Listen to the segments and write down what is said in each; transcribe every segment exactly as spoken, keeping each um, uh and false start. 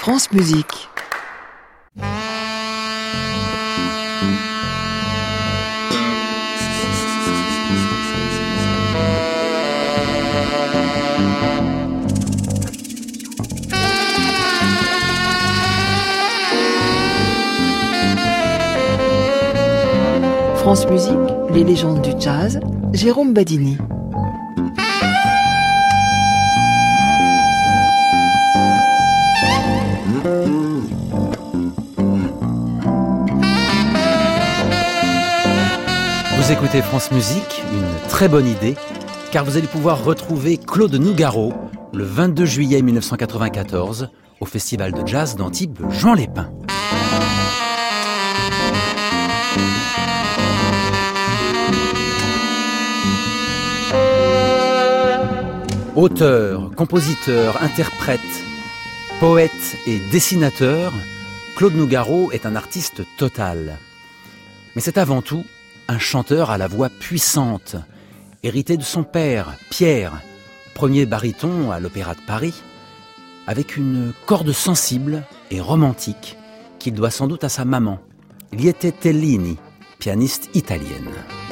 France Musique. France Musique, les légendes du jazz, Jérôme Badini. Vous écoutez France Musique, une très bonne idée, car vous allez pouvoir retrouver Claude Nougaro le vingt-deux juillet mille neuf cent quatre-vingt-quatorze au Festival de Jazz d'Antibes Jean Lépin. Auteur, compositeur, interprète, poète et dessinateur, Claude Nougaro est un artiste total. Mais c'est avant tout un chanteur à la voix puissante, hérité de son père, Pierre, premier baryton à l'Opéra de Paris, avec une corde sensible et romantique qu'il doit sans doute à sa maman, Liette Tellini, pianiste italienne.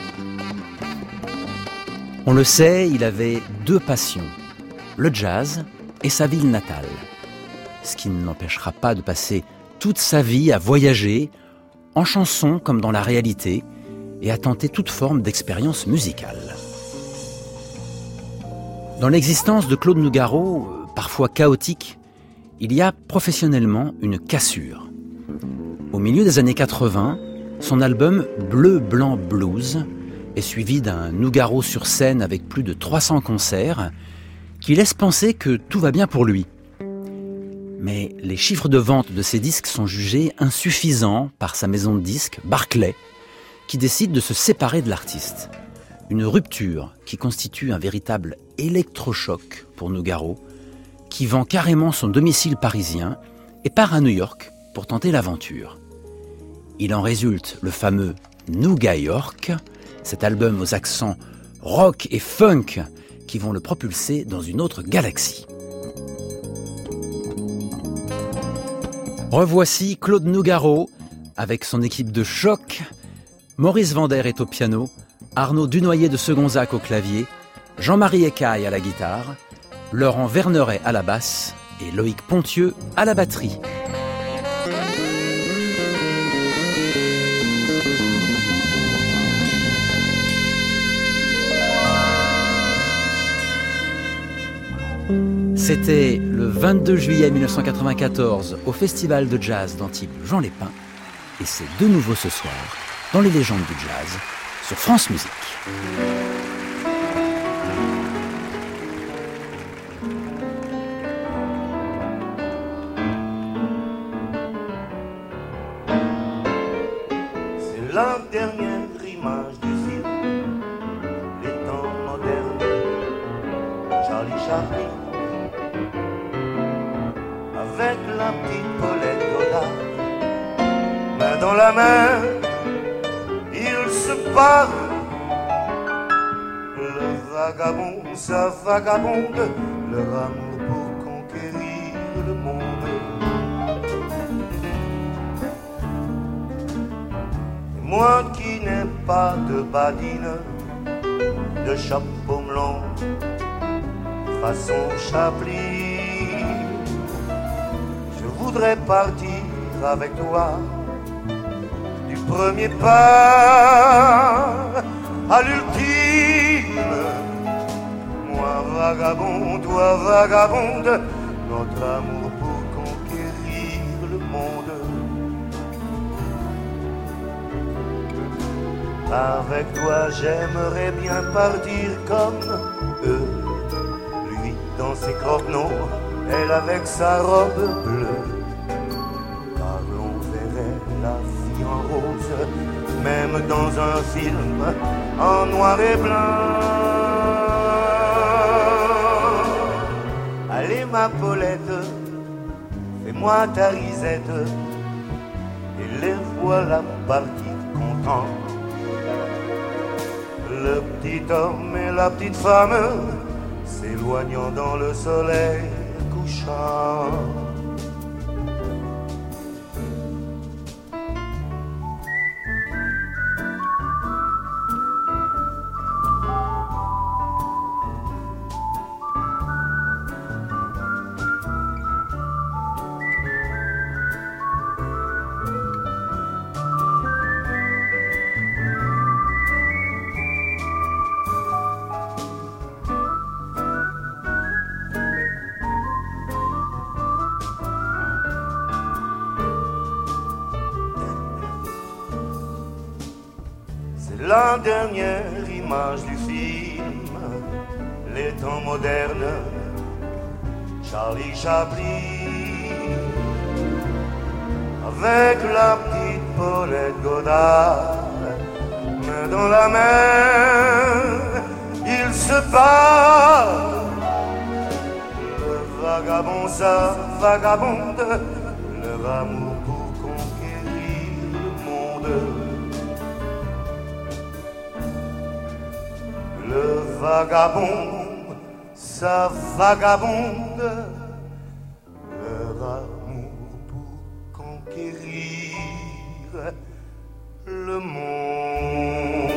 On le sait, il avait deux passions, le jazz et sa ville natale, ce qui ne l'empêchera pas de passer toute sa vie à voyager, en chanson comme dans la réalité, et à tenter toute forme d'expérience musicale. Dans l'existence de Claude Nougaro, parfois chaotique, il y a professionnellement une cassure. Au milieu des années quatre-vingts, son album Bleu, Blanc, Blues est suivi d'un Nougaro sur scène avec plus de trois cents concerts qui laisse penser que tout va bien pour lui. Mais les chiffres de vente de ses disques sont jugés insuffisants par sa maison de disques, Barclay, qui décide de se séparer de l'artiste. Une rupture qui constitue un véritable électrochoc pour Nougaro, qui vend carrément son domicile parisien et part à New York pour tenter l'aventure. Il en résulte le fameux Nouga York, cet album aux accents rock et funk qui vont le propulser dans une autre galaxie. Revoici Claude Nougaro avec son équipe de choc. Maurice Vander est au piano, Arnaud Dunoyer de Segonzac au clavier, Jean-Marie Écaille à la guitare, Laurent Verneret à la basse et Loïc Pontieux à la batterie. C'était le vingt-deux juillet mille neuf cent quatre-vingt-quatorze au Festival de Jazz d'Antibes Jean Lépin et c'est de nouveau ce soir dans les légendes du jazz sur France Musique. C'est la dernière image du film, les temps modernes, Charlie Chaplin, avec la petite Paulette Goddard, main dans la main, ils se parlent. Le vagabond, sa vagabonde, leur amour pour conquérir le monde. Et moi qui n'ai pas de badine, de chapeau melon, façon Chaplin, je voudrais partir avec toi du premier pas à l'ultime. Moi vagabond, toi vagabonde, notre amour pour conquérir le monde. Avec toi j'aimerais bien partir comme eux, lui dans ses croquenots, elle avec sa robe bleue, car l'on verrait la vie en rose, même dans un film en noir et blanc. Allez ma Paulette, fais-moi ta risette, et les voilà partis contents. Le petit homme et la petite femme s'éloignant dans le soleil couchant. la dernière image du film, les temps modernes, Charlie Chaplin, avec la petite Paulette Godard, main dans la main, il se bat. Le vagabond, ça vagabonde, leur amour pour conquérir le monde. Le vagabond, ça vagabonde, leur amour pour conquérir le monde.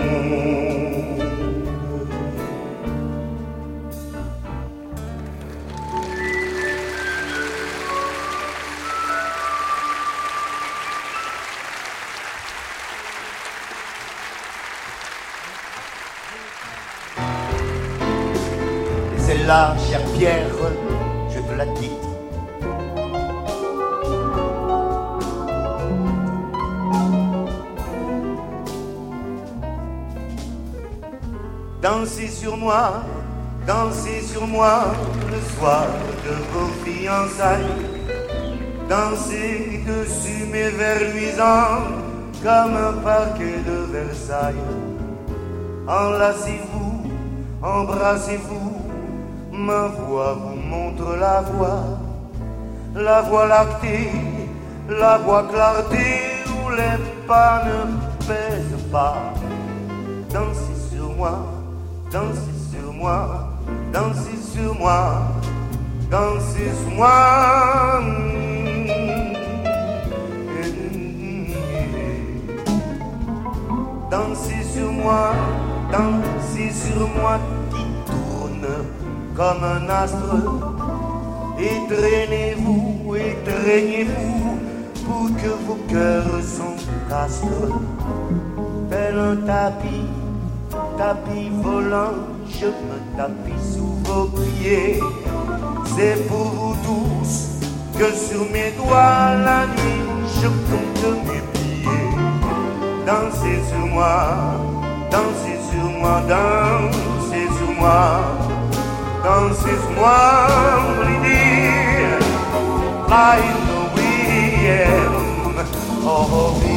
Celle-là, chère Pierre, je te la dis. Dansez sur moi, dansez sur moi le soir de vos fiançailles. Dansez dessus mes vers luisants comme un parquet de Versailles. Enlacez-vous, embrassez-vous, ma voix vous montre la voie, la voie lactée, la voie clarté où les pas ne pèsent pas. Dansez sur moi, dansez sur moi, dansez sur moi, dansez sur moi. Dansez sur moi, dansez sur moi qui tourne comme un astre. Et traînez-vous, et traînez-vous pour que vos cœurs s'encastrent. Tel un tapis, tapis volant, je me tapis sous vos pieds. C'est pour vous tous que sur mes doigts la nuit je compte mes pieds. Dansez sur moi, dansez sur moi, dansez sur moi, dansez sur moi, lady, flying the wind, oh, oh.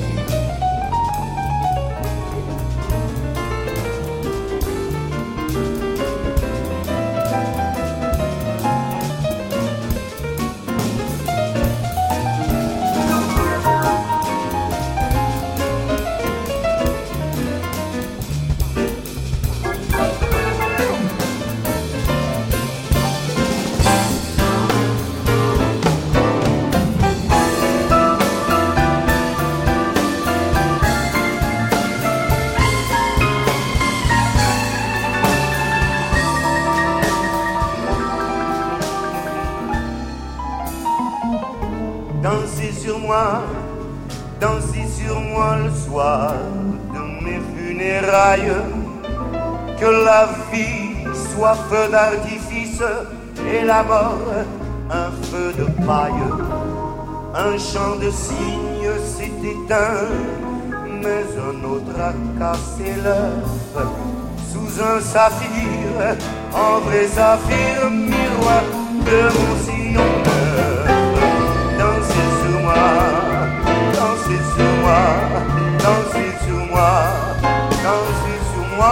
Dansez sur moi, dansez sur moi le soir de mes funérailles. Que la vie soit feu d'artifice et la mort un feu de paille. Un chant de cygne s'est éteint, mais un autre a cassé l'œuf. Sous un saphir, en vrai saphir, miroir de mon sillon neuf. Dansez sur moi, dansez sur moi, dansez sur moi, dansez sur moi,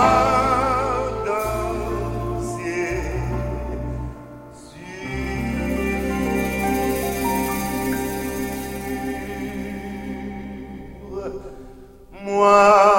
dansez sur moi.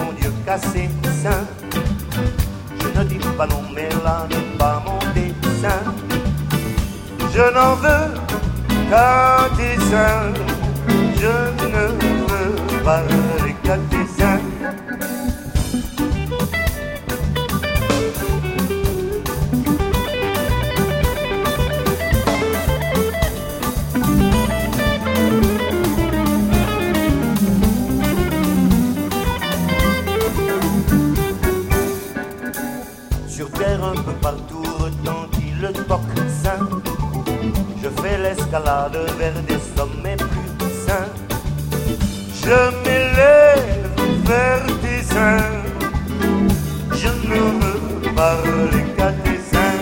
Cassé saint. Je ne dis pas non, mais là n'est pas mon dessin. qu'à tes seins. Je ne veux parler qu'à tes seins. Sur terre un peu partout retentit le tocsin. Je fais l'escalade vers des sommets plus sains. Je m'élève vers tes seins. Je ne veux parler qu'à tes seins.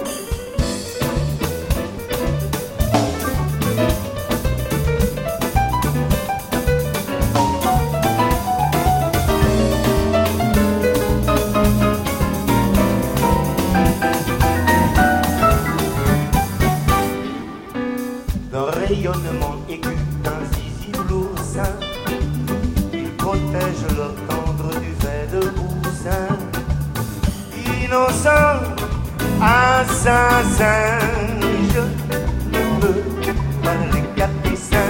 Rayonnement aigu d'un zizi lourd-sein, ils protègent leur tendre duvet de boussin. Innocent, assassin, je ne peux parler qu'à tes seins.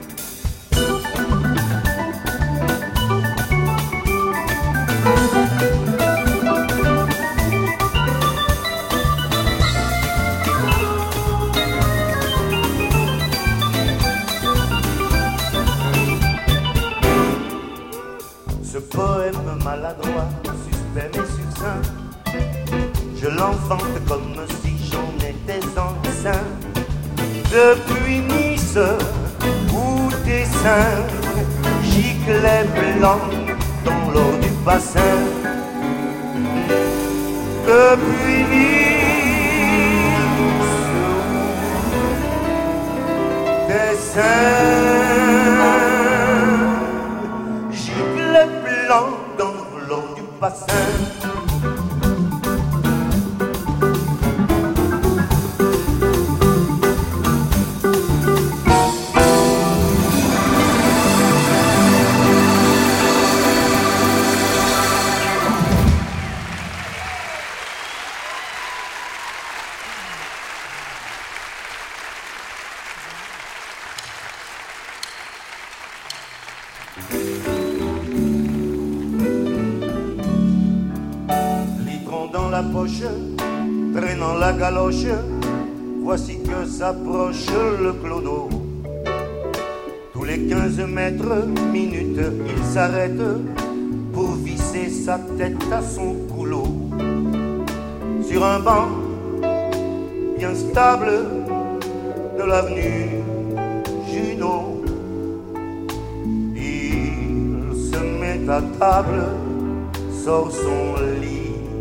Ce poème maladroit, suspect mais succinct, je l'enfante comme si j'en étais enceint. Depuis Nice, où tes seins giclaient blancs dans l'eau du bassin. Depuis Nice, où tes seins dans l'eau du bassin. Dans la poche, traînant la galoche, voici que s'approche le clodo. Tous les quinze mètres, minutes, il s'arrête pour visser sa tête à son goulot. Sur un banc bien stable de l'avenue Junot, il se met à table, sort son lit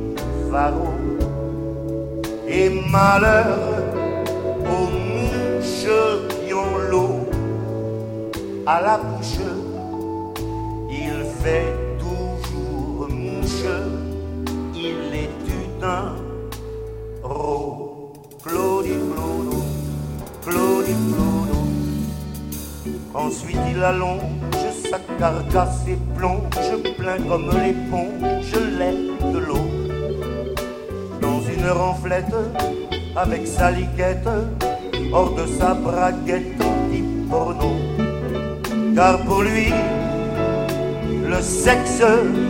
et malheur aux mouches qui ont l'eau à la bouche. Il fait toujours mouche, il est un ro. Claudie Clodo, Claudie Clodo. Ensuite il allonge sa carcasse et plonge plein comme l'éponge l'air de l'eau une renflette avec sa liquette hors de sa braguette type porno. Car pour lui, le sexe,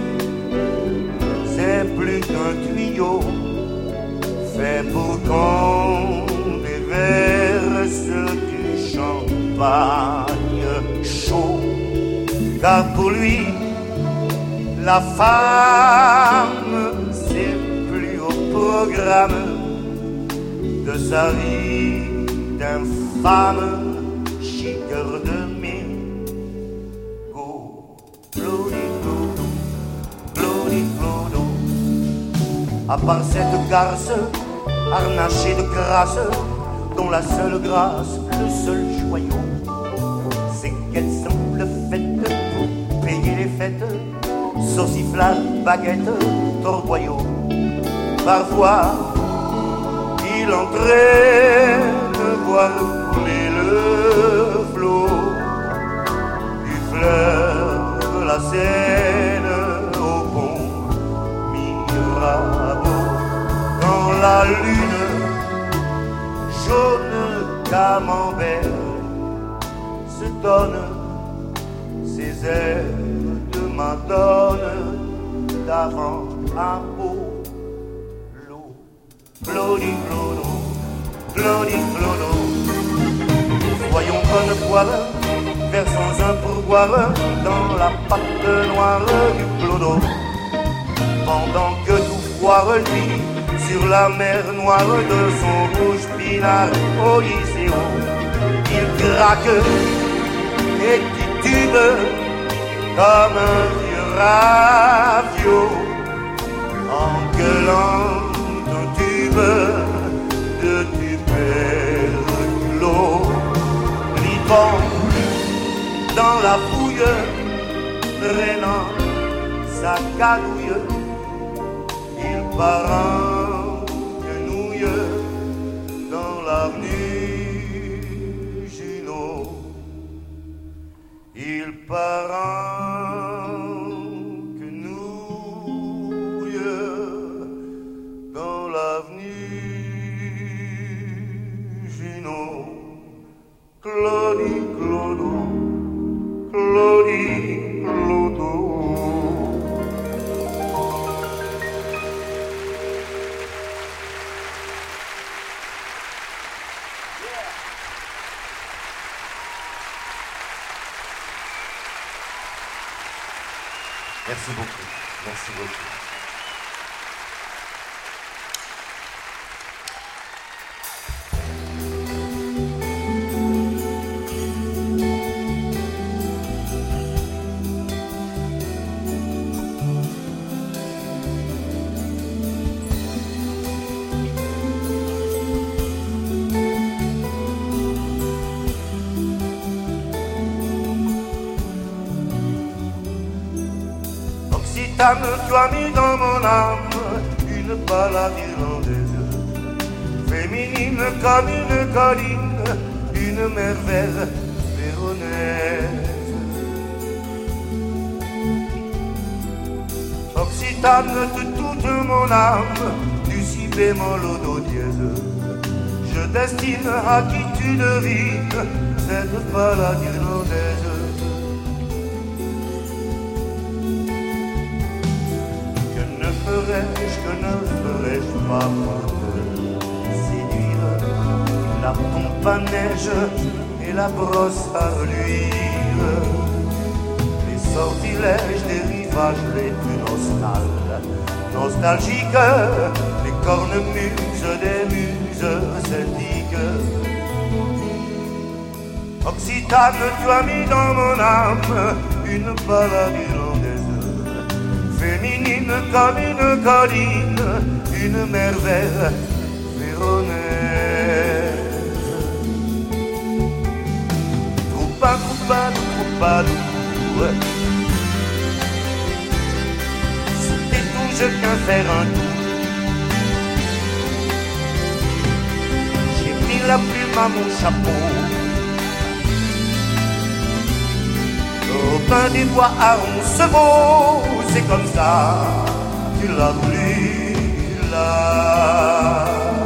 c'est plus qu'un tuyau fait pour qu'on déverse du champagne chaud. Car pour lui, la femme, c'est programme de sa vie d'infâme, chiqueur de mégot. Claudie Clodo, Claudie Clodo. À part cette garce harnachée de grâce, dont la seule grâce, le seul joyau, c'est qu'elle semble faite pour payer les fêtes, sauciflade, baguette, torboyau. Parfois, il entraîne voir couler le flot du fleuve de la Seine au pont Mirabeau. Quand la lune jaune camembert donne ces airs de Madone d'avant à peau l'eau. Claudie Clodo, Claudie Clodo, voyons bonne poire, versons un pourboire dans la pâte noire du clodo. Pendant que tout foire lui sur la mer noire de son rouge pinard au lycéo, il craque et titube comme un vieux ravio en gueulant un tube de tuberculo. Liban dans la fouille, traînant sa cadouille, il part en quenouille dans l'avenue Junot. Il part en quenouille dans l'avenue Junot. Claudie Clodo, Claudie Clodo. Merci beaucoup, merci beaucoup. Tu as mis dans mon âme une balade irlandaise, féminine comme une colline, une merveille véronaise. Occitane de toute mon âme, du si bémol au do dièse, je destine à qui tu devines cette balade irlandaise. Que ne ferais-je pas pour te séduire? La pompe à neige et la brosse à reluire, les sortilèges des rivages les plus nostales, nostalgiques, les cornemuses des muses celtiques. Occitane, tu as mis dans mon âme une balade irlandaise, féminine comme une colline, une merveille véronaise. Troupa, troupadou, troupadou, c'était tout, je viens faire un tour. J'ai mis la plume à mon chapeau, au pain des bois à onze chevaux, c'est comme ça, tu l'as voulu là.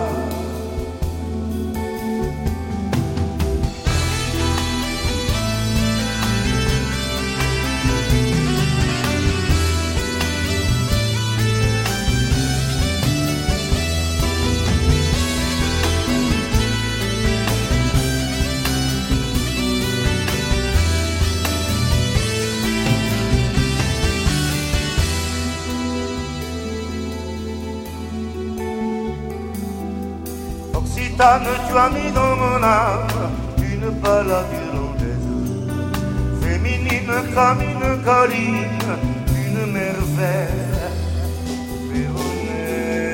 Occitane, tu as mis dans mon âme une balade irlandaise, féminine comme une colline, une merveille véronaise.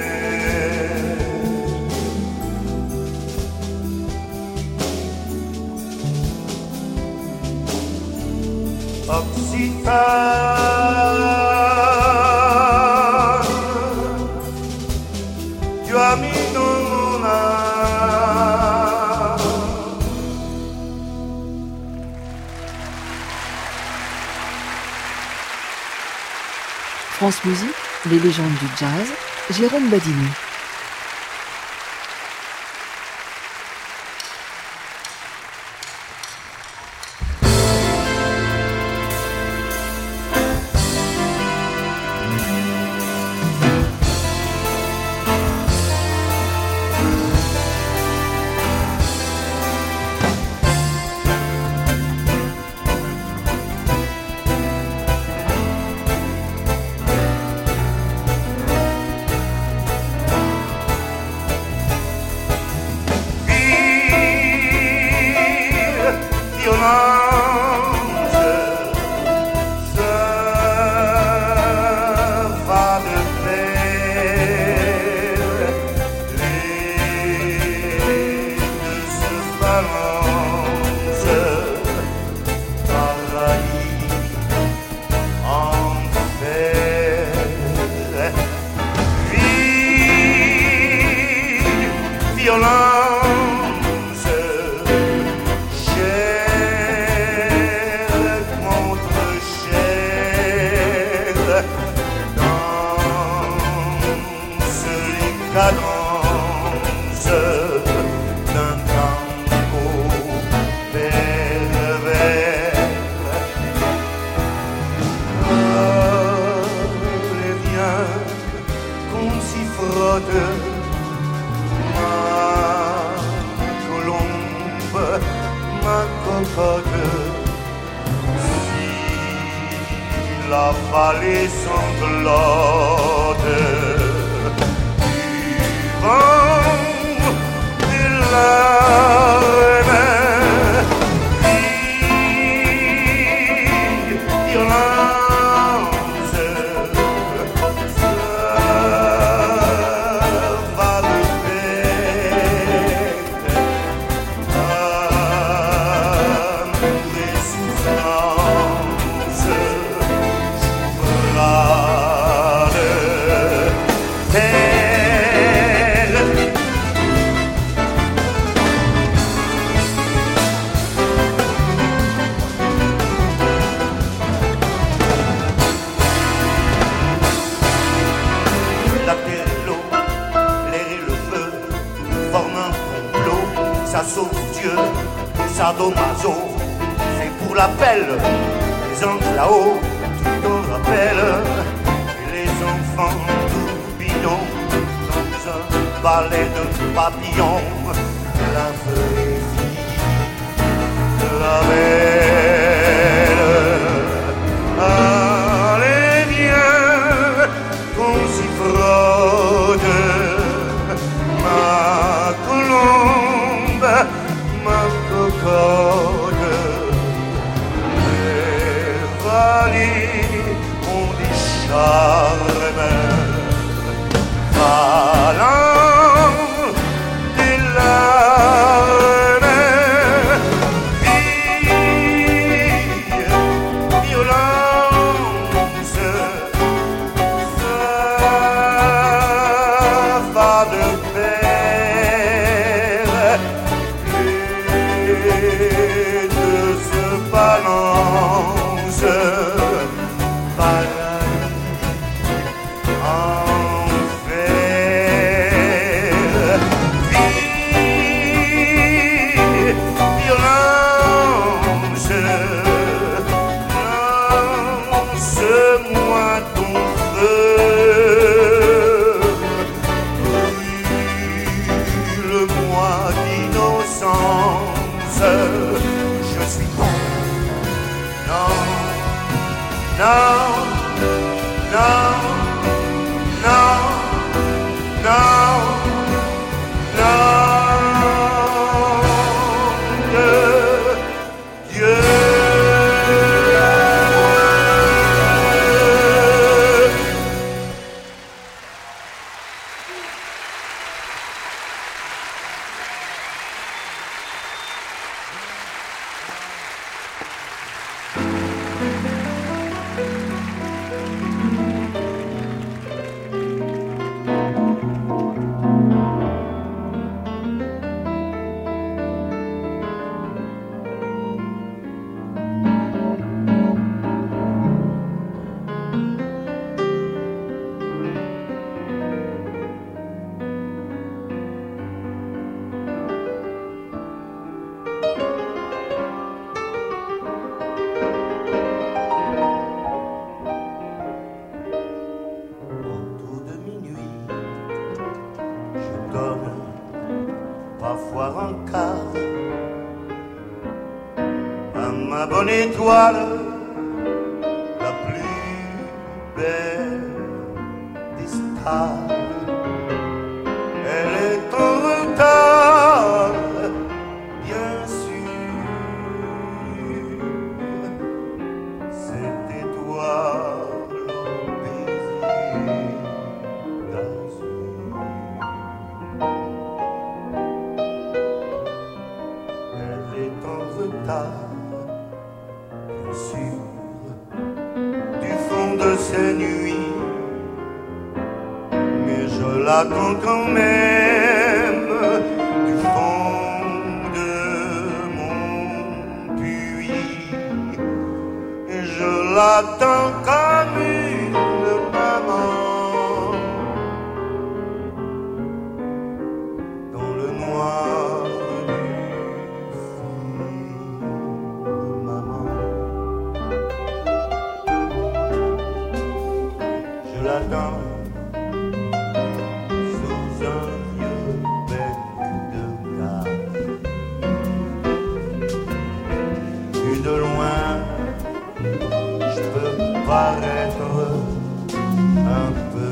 Occitane, tu as mis dans mon âme. France Musique, les légendes du jazz, Jérôme Badini. cadence d'un tango pervers. Allez, viens qu'on s'y frotte, ma colombe, ma cocotte. Si la vallée sanglote du vent et larmes, violence, ça va de paix. Amour et souffrance, souffrade terre. La terre et l'eau, l'air et le feu forment un complot. Ça sauve Dieu, ça domazo, c'est pour l'appel. Les anges là-haut, tu t'en rappelles. Et les enfants tourbillons dans un balai de papillons. La feuille de la belle. Allez, viens qu'on s'y frotte, ma colombe, ma cocotte. Les vallées ont des charmes valant des larmes. Vie, violence, ça va de pair. Les deux se balancent, pareil, enfer. Vie, violence, lance-moi ton feu, brûle-moi d'innocence. Je suis bon, non, non, non, non, non, non de Dieu. Autour de minuit, je donne parfois un quart à ma bonne étoile, la plus belle des stars. Elle est en retard, bien sûr. Cette étoile au baiser d'azur. Elle est en retard, bien sûr, du fond de ces nuits. Mais je l'attends quand même du fond de mon puits. Et je l'attends comme une maman l'attend sous un vieux bec de gaz. Vu de loin, je peux paraître un peu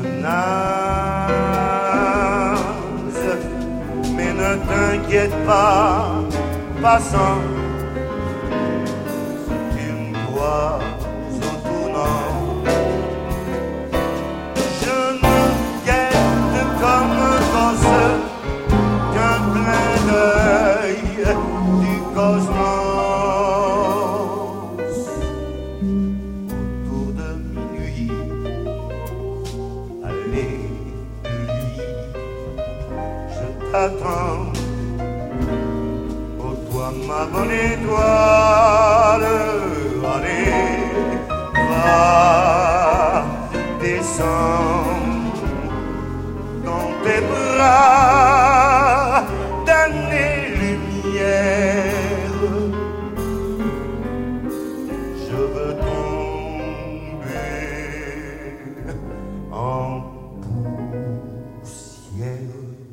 naze, mais ne t'inquiète pas, passant, tu me vois au tournant. Je me guette comme un gosse qu'un clin d'œil du cosmos. Autour de minuit, allez, lui, je t'attends. Ma bonne étoile, allez, va, descends dans tes bras d'années-lumière. Je veux tomber en poussière.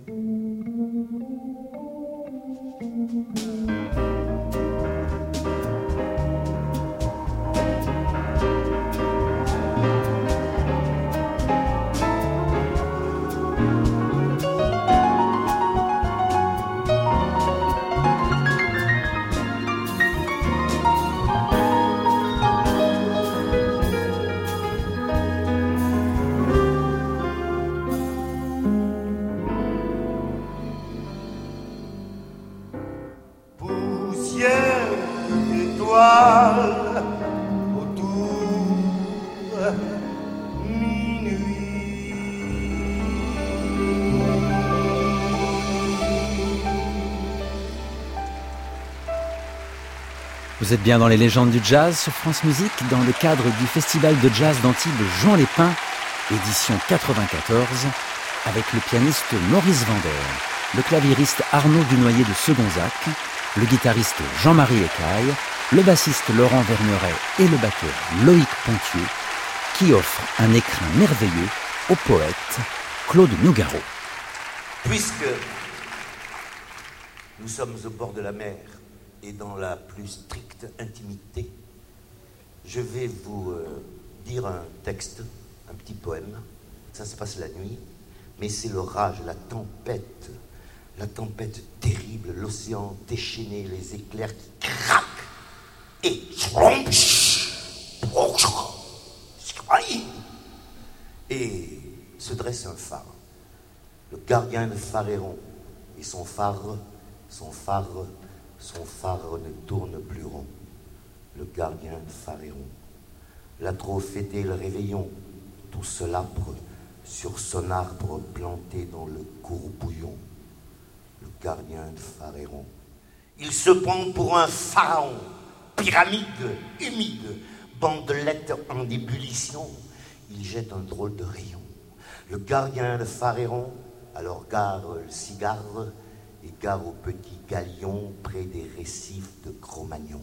Vous êtes bien dans les légendes du jazz sur France Musique, dans le cadre du festival de jazz d'Antibes Jean Lépin, édition quatre-vingt-quatorze, avec le pianiste Maurice Vander, le claviériste Arnaud Dunoyer de Segonzac, le guitariste Jean-Marie Écaille, le bassiste Laurent Verneret et le batteur Loïc Pontieux, qui offrent un écrin merveilleux au poète Claude Nougaro. Puisque nous sommes au bord de la mer et dans la plus stricte intimité, je vais vous euh, dire un texte, un petit poème. Ça se passe la nuit, mais c'est l'orage, la tempête, la tempête terrible, l'océan déchaîné, les éclairs qui craquent et et se dresse un phare. Le gardien de Pharéron et son phare, son phare, son phare ne tourne plus rond. Le gardien de Pharéron l'a trop fêté le réveillon, tout ce l'âpre sur son arbre planté dans le courbouillon. Le gardien de Pharéron, il se prend pour un pharaon, pyramide humide, bandelette en ébullition, il jette un drôle de rayon. Le gardien de Pharéron alors gare le cigare et gare au petit galion près des récifs de Cro-Magnon.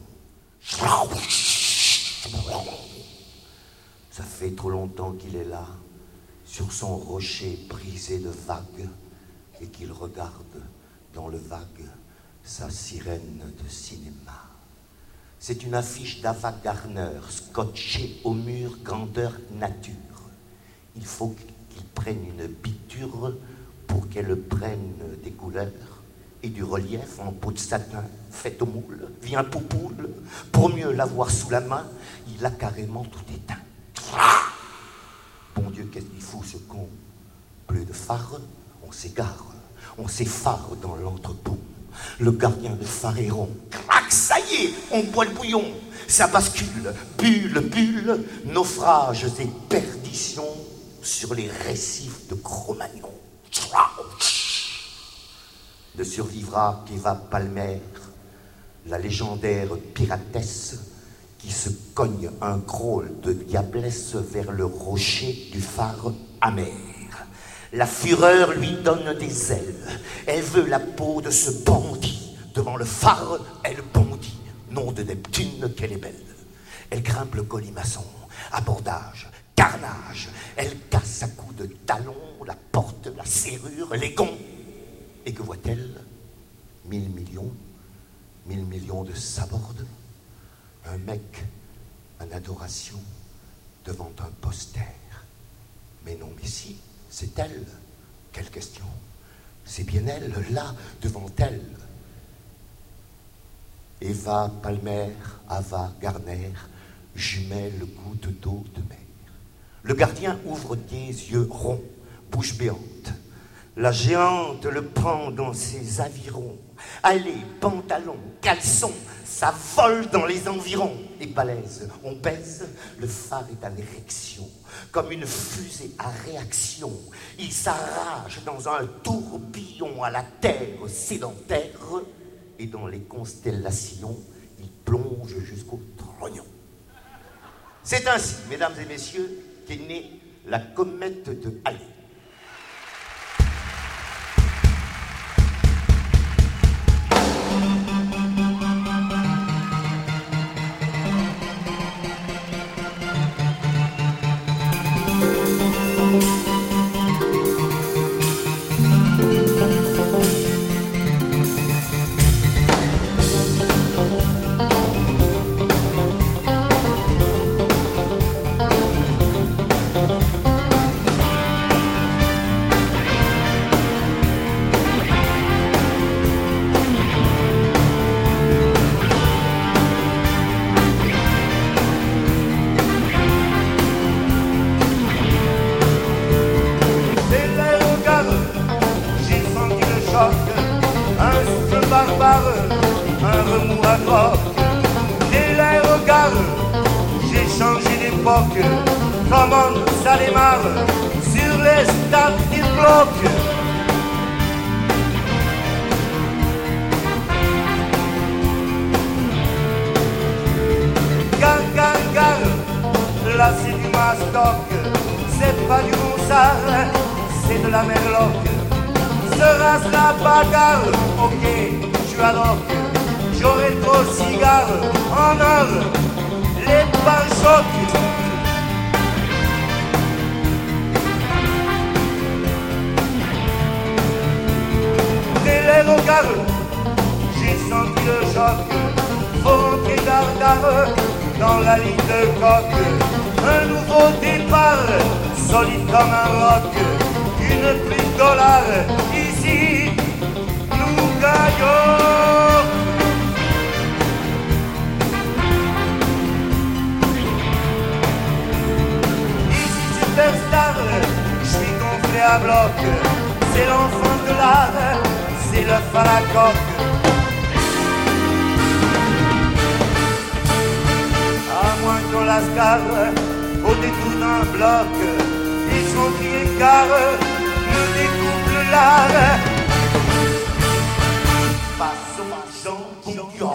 Ça fait trop longtemps qu'il est là, sur son rocher brisé de vagues, et qu'il regarde dans le vague sa sirène de cinéma. C'est une affiche d'Ava Gardner, scotchée au mur, grandeur nature. Il faut qu'il prenne une biture pour qu'elle prenne des couleurs et du relief en peau de satin faite au moule. Viens poupoule, pour mieux l'avoir sous la main, il a carrément tout éteint. Bon Dieu, qu'est-ce qu'il fout ce con? Plus de phare, on s'égare, on s'effare dans l'entrepôt. Le gardien de Pharéron, crac, ça y est, on boit le bouillon. Ça bascule, bulle, bulle, naufrages et perditions sur les récifs de Cro-Magnon. Ne survivra qu'Eva Palmer, la légendaire piratesse qui se cogne un crawl de diablesse vers le rocher du phare amer. La fureur lui donne des ailes. Elle veut la peau de ce bandit. Devant le phare, elle bondit. Nom de Neptune, qu'elle est belle. Elle grimpe le colimaçon. Abordage, carnage. Elle casse les gonds. Et que voit-elle? Mille millions, mille millions de sabordes, un mec en adoration devant un poster. Mais non, mais si, c'est elle. Quelle question? C'est bien elle, là, devant elle. Eva Palmer, Ava Gardner, jumelle goutte d'eau de mer. Le gardien ouvre des yeux ronds, bouche béante. La géante le prend dans ses avirons. Allez, pantalon, caleçon, ça vole dans les environs. Et balèze, on baise, le phare est en érection. Comme une fusée à réaction, il s'arrache dans un tourbillon à la terre sédentaire. Et dans les constellations, il plonge jusqu'au trognon. C'est ainsi, mesdames et messieurs, qu'est née la comète de Halley. Commande, ça démarre sur les stades du bloc. Gare, gare, gare, là c'est du mastoc. C'est pas du Ronsard, c'est de la merloc. Sera-ce la bagarre? Ok, je suis ad hoc. J'aurai le gros cigare en or, les pare-chocs. Regarde, j'ai senti le choc. Faut rentrer dardard dans la ligne de coque. Un nouveau départ, solide comme un roc. Une pluie de dollars, ici, nous gagnons. Ici, superstar, je suis gonflé à bloc. C'est l'enfant de l'art, c'est l'œuf à la coque. À moins qu'on la scarre au détour d'un bloc, ils sont qui écartent, me découpe l'art. Passons Jean Bouillon.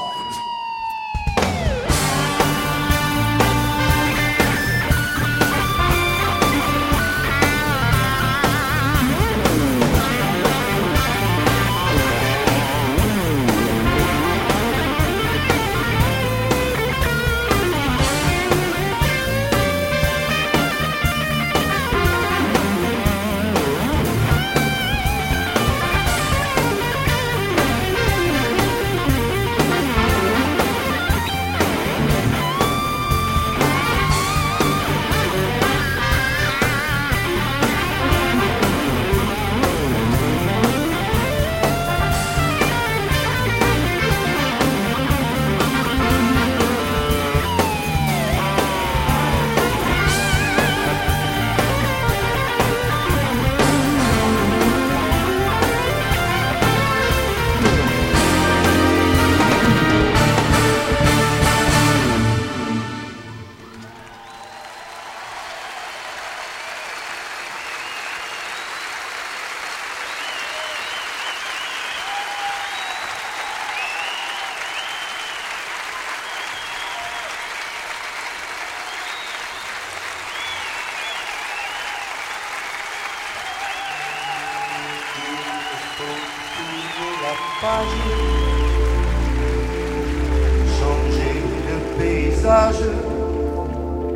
Changer de paysage,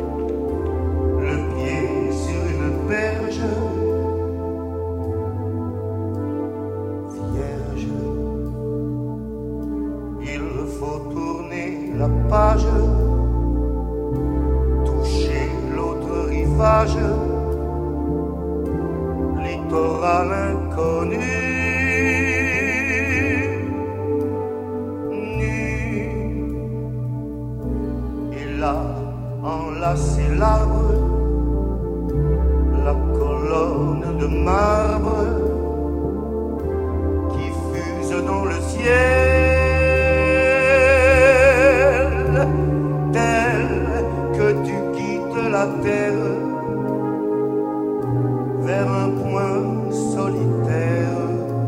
le pied sur une berge, rivage, littoral inconnu, nu, et là, enlacé l'arbre, la colonne de marbre qui fuse dans le ciel, tel que tu quittes la terre vers un point solitaire,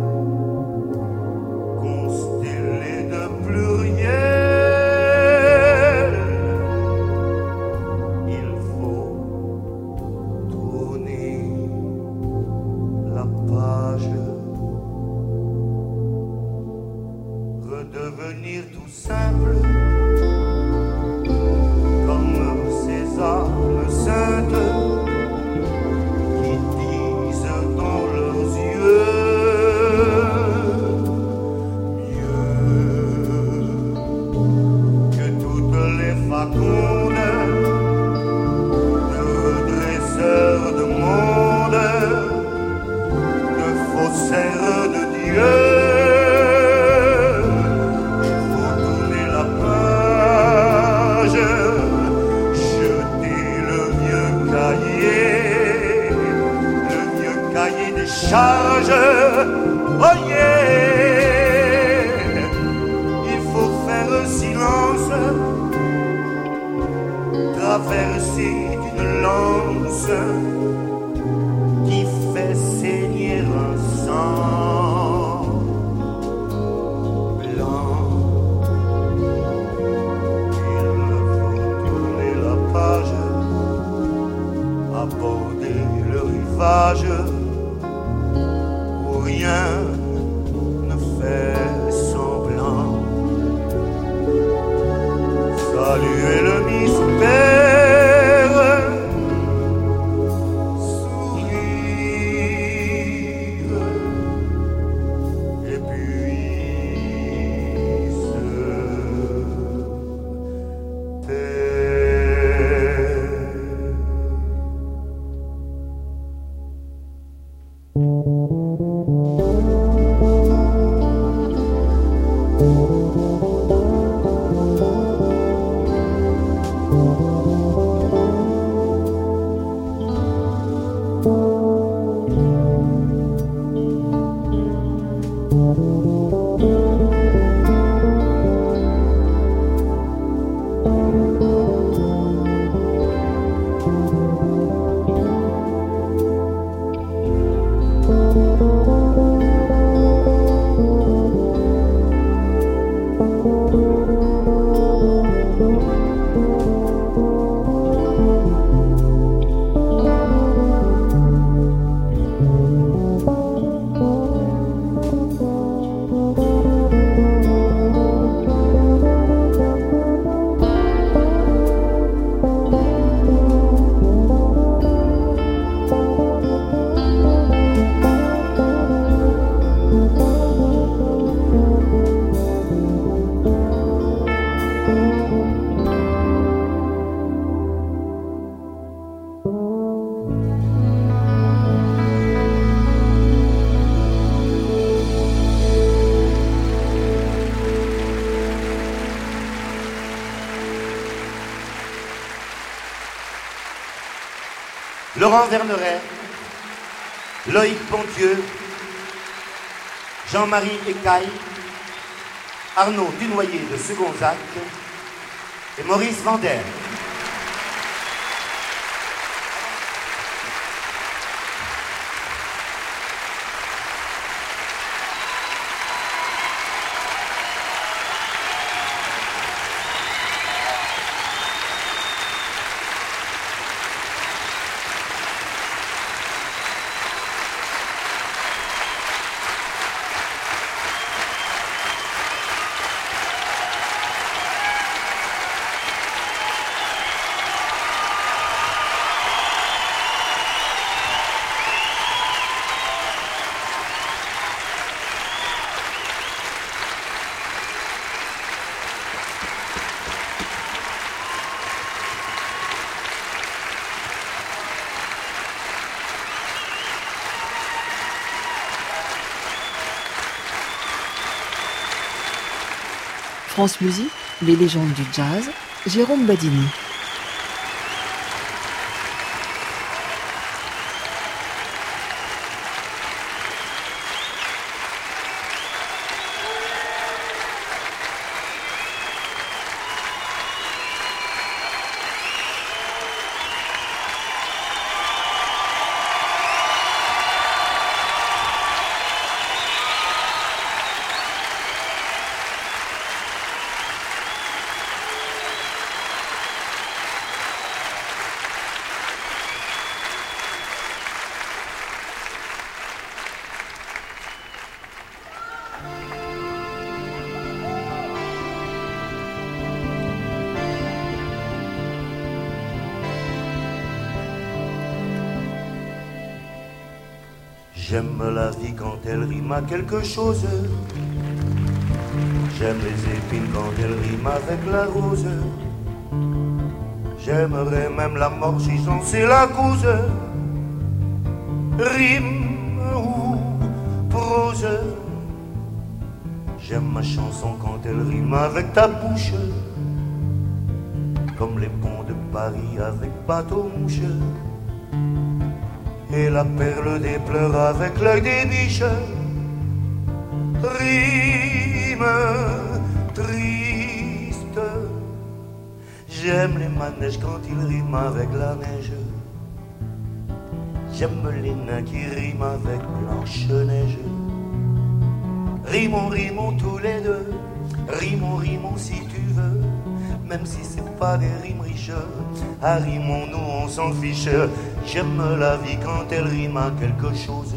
constellé de pluriel. Il faut tourner la page, redevenir tout simple, comme ces âmes saintes qui disent dans leurs yeux mieux que toutes les facondes de redresseurs de monde, de faussaires de Dieu. Il faut tourner la page, jeter le vieux cahier, le vieux cahier des charges. Oh yeah, il faut faire silence, traverser d'une lance qui fait saigner un sang blanc. Il faut tourner la page, aborder le rivage où rien ne fait semblant. Saluer le mystère, sourire, et puis se taire. Laurent Verneret, Loïc Pontieux, Jean-Marie Écaille, Arnaud Dunoyer de Segonzac et Maurice Vander. France Musique, les légendes du jazz, Jérôme Badini. J'aime la vie quand elle rime à quelque chose. J'aime les épines quand elle rime avec la rose. J'aimerais même la mort si j'en sais la cause. Rime ou prose. J'aime ma chanson quand elle rime avec ta bouche. Comme les ponts de Paris avec bateau-mouche. Et la perle des pleurs avec l'œil des biches. Rime triste. J'aime les manèges quand ils riment avec la neige. J'aime les nains qui riment avec Blanche-Neige. Rimons, rimons tous les deux. Rimons, rimons si tu veux. Même si c'est pas des rimes riches, ah, rimons-nous, on s'en fiche. J'aime la vie quand elle rime à quelque chose.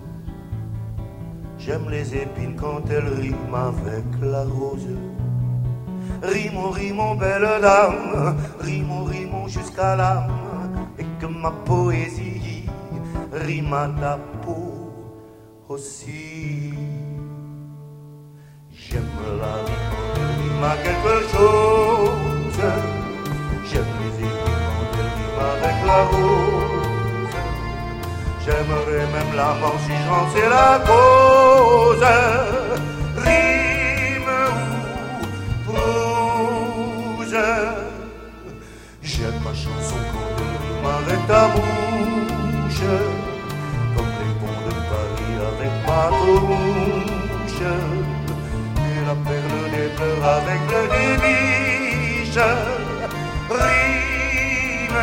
J'aime les épines quand elle rime avec la rose. Rimons, rimons, belle dame, rimons, rimons jusqu'à l'âme. Et que ma poésie rime à ta peau aussi. J'aime la vie quand elle rime à quelque chose. J'aime les épines quand elle rime avec la rose. J'aimerais même la mort si j'en sais la cause. Rime ou prose. J'aime ma chanson quand elle rime avec ta bouche. Comme les ponts de Paris avec bateau-mouche. Et la perle des pleurs avec le débit. Rime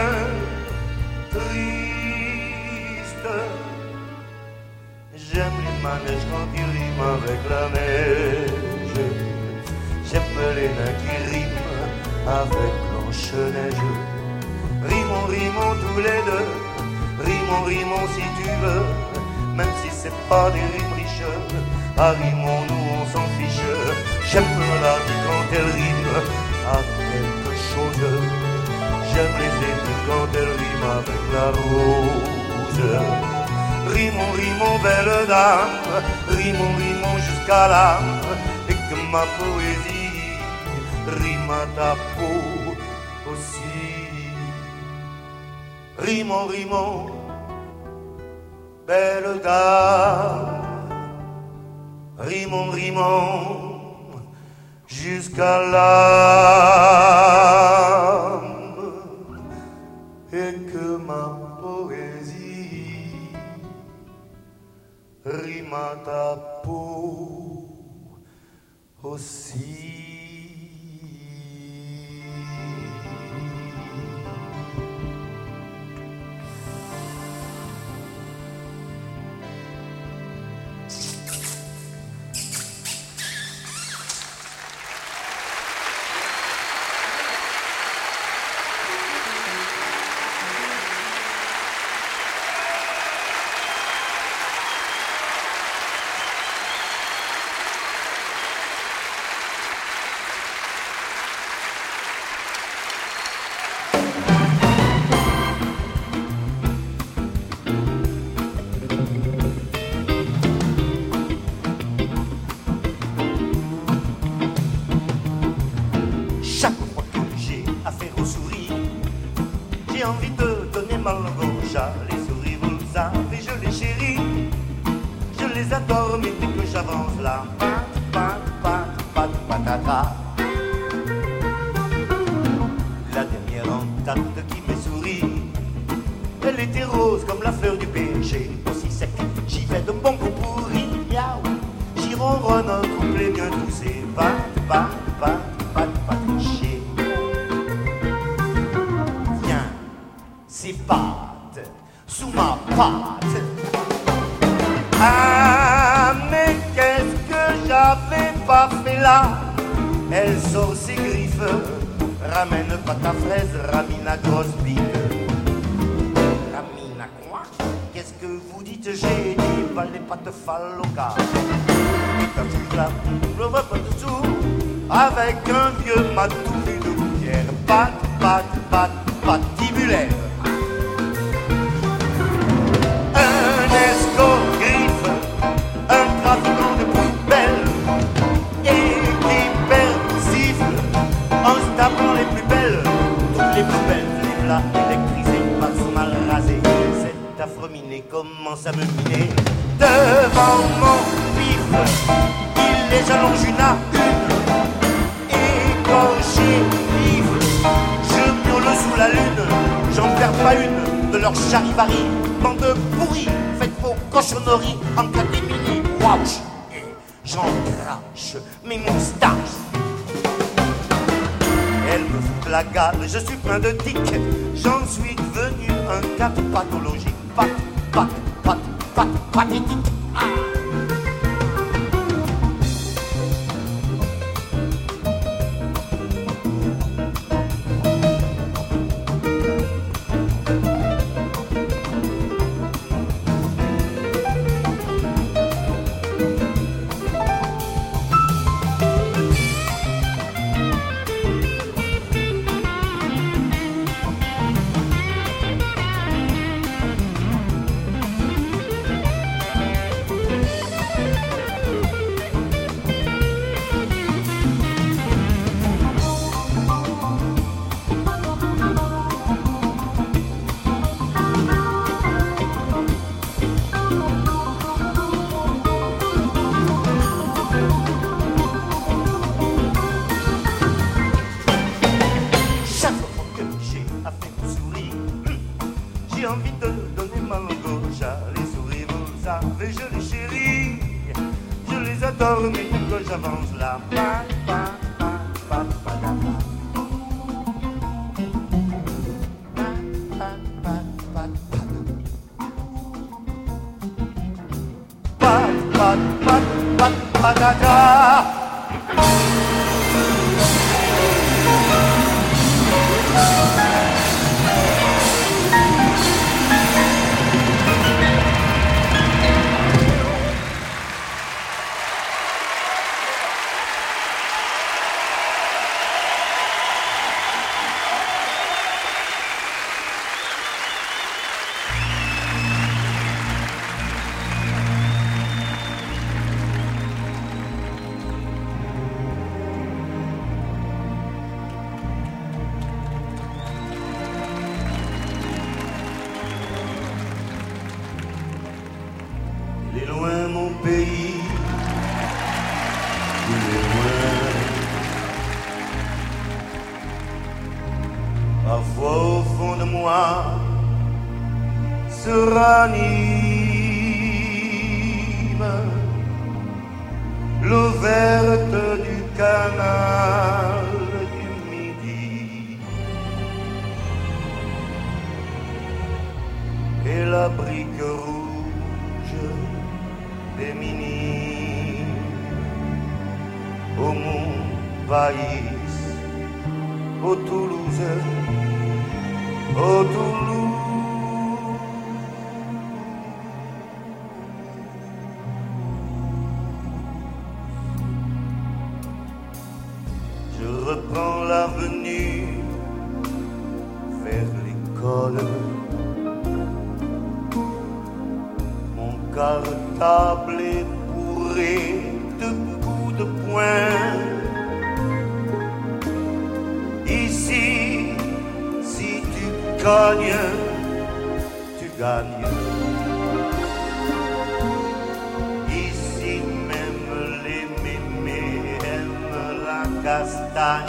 triste. J'aime les manèges quand ils riment avec la neige. J'aime les nains qui riment avec Blanche-Neige. Rimons, rimons tous les deux. Rimons, rimons si tu veux. Même si c'est pas des rimes riches, ah, rimons-nous, on s'en fiche. J'aime la vie quand elle rime à quelque chose. J'aime les épines quand elles riment avec la rose. Rimons, rimons, belle dame, rimons, rimons jusqu'à l'âme. Et que ma poésie rime à ta peau aussi. Rimons, rimons, belle dame, rimons, rimons jusqu'à l'âme, et que ma poésie rime à ta peau aussi. J'ai envie de donner ma langue au chat. Les souris, vous le savez, je les chéris. Je les adore, mais dès que j'avance là, pat, pat, pat, pat, patata. Elle était rose comme la fleur du péché, aussi sec. J'y vais de bon goût pourri, miaou. J'y ronronne un couplet bien toussé. Pat, pat, pat, pat, pat, chier. Viens, c'est pâte, sous ma patte. Ah, mais qu'est-ce que j'avais pas fait là? Elle sort ses griffes, ramène pâte à fraise, ramina grosse bille. Ramina quoi? Qu'est-ce que vous dites? J'ai dit, bah les pâtes falloca. Et quand tu là, le repas dessous, avec un vieux matou vu de gouttière. Pâte, pâte, pâte, patibulaire. Un escogriffe, un trafiquant de poubelles, et qui persifle en se tapant les plus belles. Toutes les plus belles, les plats électrisés, passe mal rasé. Cet affreux miné commence à me miner. Devant mon pif, il les allonge une à une. Égorgé, vif, je miaule sous la lune. J'en perds pas une de leur charivari. Bande pourrie, faites vos cochonneries en catémini. Watch, et j'en crache mes moustaches. Elle me fout la gale, je suis plein de tics. J'en suis devenu un cas pathologique. Pat, pat, pat, pat, pathétique. Ah.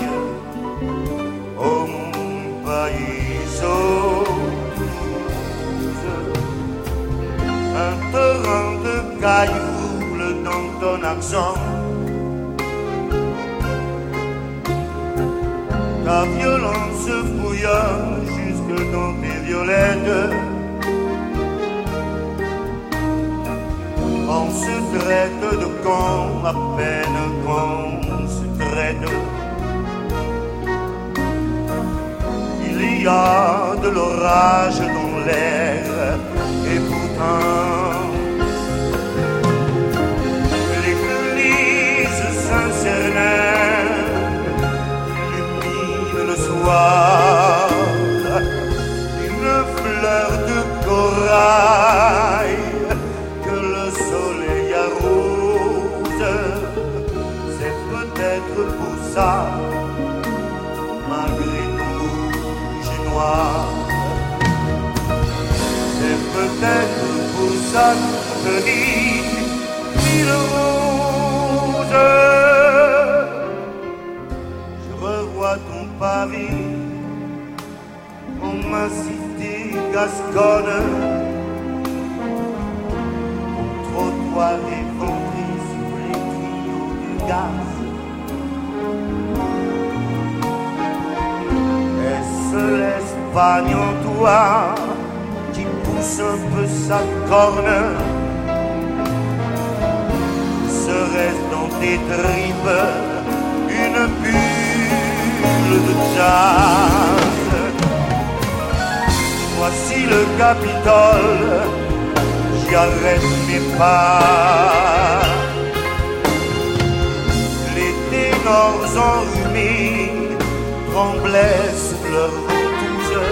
Oh mon pays, oh cailloux roulent dans ton accent. Ta violence bouillonne jusque dans tes violettes. On se traite de con à peine qu'on se traite. Il y a de l'orage dans l'air et pourtant l'église Saint-Cernin illumine le soir une fleur de corail que le soleil arrose. C'est peut-être pour ça, malgré tout rouge et noir, c'est peut-être pour ça que dit mille roses. Je revois ton pavé en ma cité gasconne. Trottoir éventré sous les tuyaux du gaz. Est-ce l'Espagne en toi qui pousse un peu sa corne? Serait-ce dans tes tripes une bulle de jazz? Voici le Capitole, j'y arrête mes pas. Les ténors enrhumés tremblaient sous leur ventouse.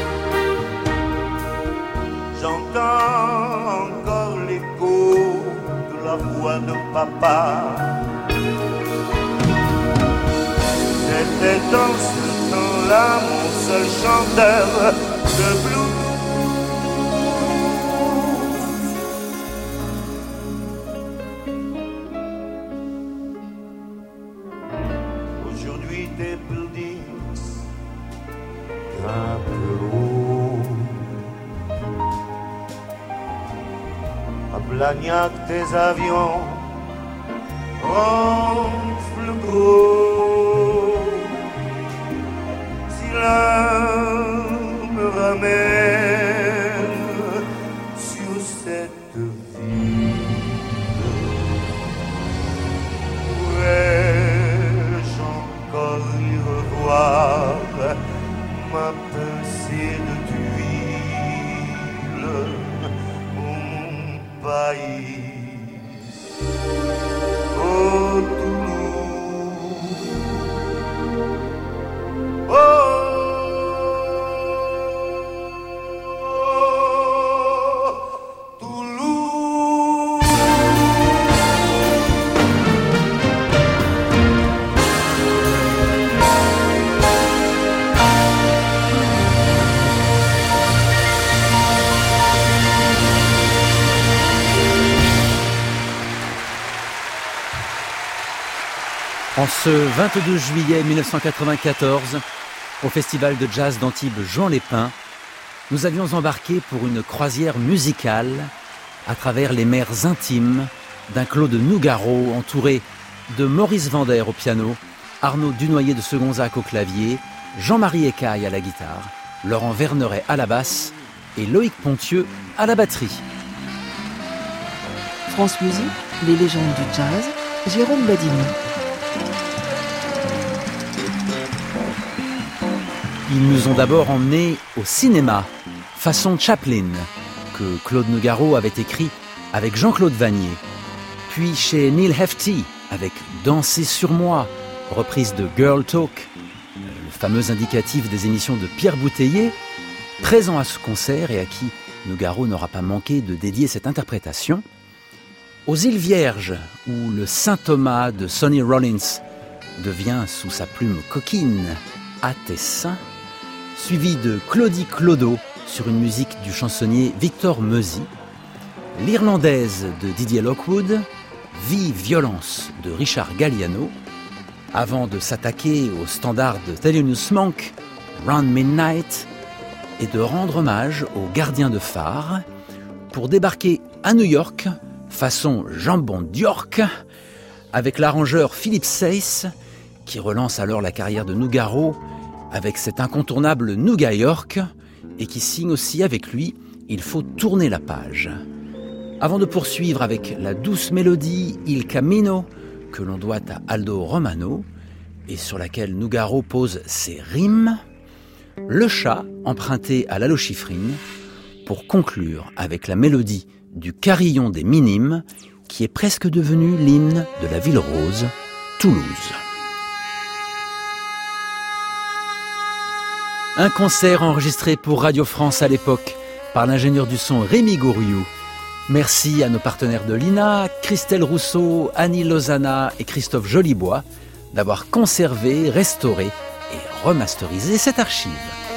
J'entends encore l'écho de la voix de papa. C'était dans ce temps-là mon seul chanteur de blues. Blagnac, tes avions ronflent gros. Si l'un me ramène sur cette ville, pourrais-je encore y revoir ma pensée de tuile? Pays, oh Toulouse, oh, oh Toulouse. En ce vingt-deux juillet mille neuf cent quatre-vingt-quatorze, au festival de jazz d'Antibes Jean Lépin, nous avions embarqué pour une croisière musicale à travers les mers intimes d'un Claude Nougaro entouré de Maurice Vander au piano, Arnaud Dunoyer de Segonzac au clavier, Jean-Marie Écaille à la guitare, Laurent Verneret à la basse et Loïc Pontieux à la batterie. France Musique, les légendes du jazz, Jérôme Badini. Ils nous ont d'abord emmenés au cinéma, façon Chaplin, que Claude Nougaro avait écrit avec Jean-Claude Vanier. Puis chez Neil Hefti, avec Danser sur moi, reprise de Girl Talk, le fameux indicatif des émissions de Pierre Bouteiller, présent à ce concert et à qui Nougaro n'aura pas manqué de dédier cette interprétation. Aux îles Vierges, où le Saint Thomas de Sonny Rollins devient sous sa plume coquine à tes seins, suivi de Claudie Clodo sur une musique du chansonnier Victor Meusy, l'Irlandaise de Didier Lockwood, Vie, violence de Richard Galliano, avant de s'attaquer au standard de Thelonious Monk, Round Midnight, et de rendre hommage aux gardiens de phare, pour débarquer à New York façon jambon d'York, avec l'arrangeur Philippe Seyss, qui relance alors la carrière de Nougaro avec cet incontournable Nouga York, et qui signe aussi avec lui « Il faut tourner la page ». Avant de poursuivre avec la douce mélodie « Il Camino » que l'on doit à Aldo Romano, et sur laquelle Nougaro pose ses rimes, le chat emprunté à l'allochifrine, pour conclure avec la mélodie du Carillon des Minimes, qui est presque devenu l'hymne de la ville rose, Toulouse. Un concert enregistré pour Radio France à l'époque par l'ingénieur du son Rémi Gouriou. Merci à nos partenaires de l'I N A, Christelle Rousseau, Annie Lozana et Christophe Jolibois d'avoir conservé, restauré et remasterisé cette archive.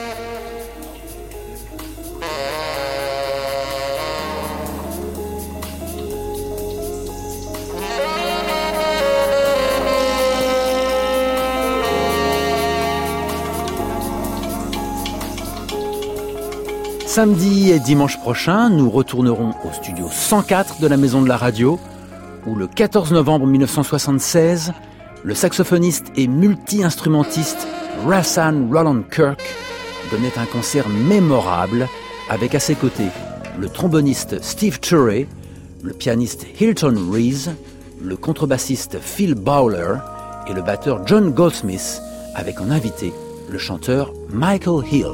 Samedi et dimanche prochain, nous retournerons au studio cent quatre de la Maison de la Radio, où le quatorze novembre mille neuf cent soixante-seize, le saxophoniste et multi-instrumentiste Rahsaan Roland Kirk donnait un concert mémorable avec à ses côtés le tromboniste Steve Turre, le pianiste Hilton Rees, le contrebassiste Phil Bowler et le batteur John Goldsmith, avec en invité le chanteur Michael Hill.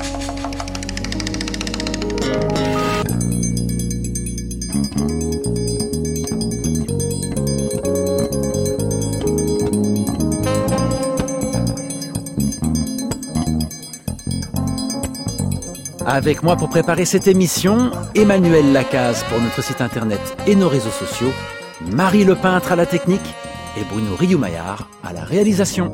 Avec moi pour préparer cette émission, Emmanuel Lacaze pour notre site internet et nos réseaux sociaux, Marie Lepeintre à la technique et Bruno Rioumaillard à la réalisation.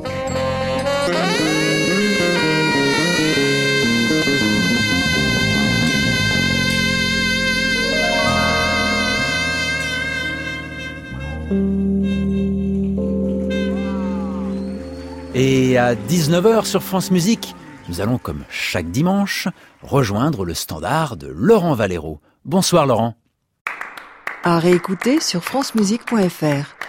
Et à dix-neuf heures sur France Musique, nous allons, comme chaque dimanche, rejoindre le standard de Laurent Valero. Bonsoir Laurent. À réécouter sur francemusique point f r.